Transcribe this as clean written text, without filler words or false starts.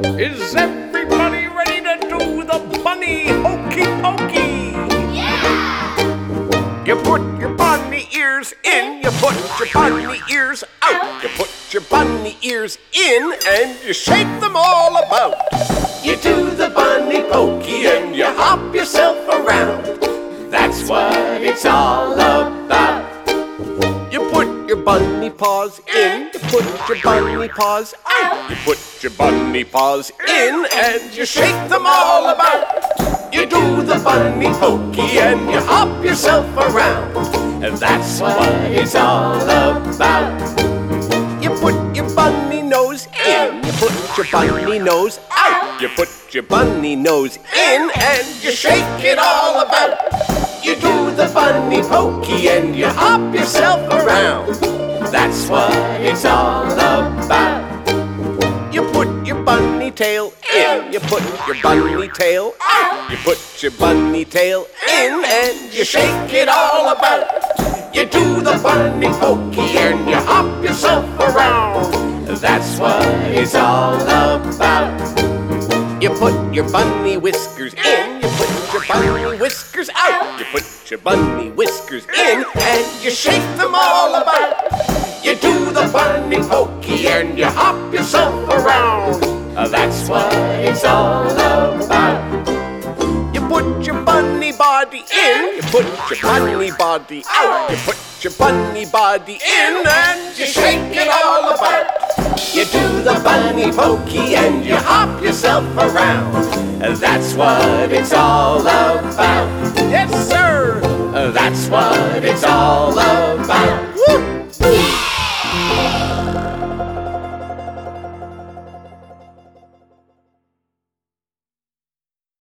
Is everybody ready to do the bunny hokey pokey? Yeah! You put your bunny ears in, you put your bunny ears out. You put your bunny ears in and you shake them all about. You do the bunny pokey and you hop yourself around. That's what it's all about. You put your bunny paws in, you put your bunny paws out. You put your bunny paws in and you shake them all about. You do the bunny pokey and you hop yourself around. And that's what it's all about. You put your bunny nose in, you put your bunny nose out. You put your bunny nose in and you shake it all about. You do the bunny pokey and you hop yourself around. That's what it's all about. You put your bunny tail in, you put your bunny tail out. You put your bunny tail in and you shake it all about. You do the bunny pokey and you hop yourself around. That's what it's all about. You put your bunny whiskers in, you put your bunny whiskers out. You put your bunny whiskers in and you shake them all about. You do the bunny pokey and you hop yourself around. That's what it's all about. You put your bunny body in, you put your bunny body out. You put your bunny body in and you shake it all about. You do the bunny pokey and you hop yourself around. That's what it's all about. Yes, sir. That's what it's all about.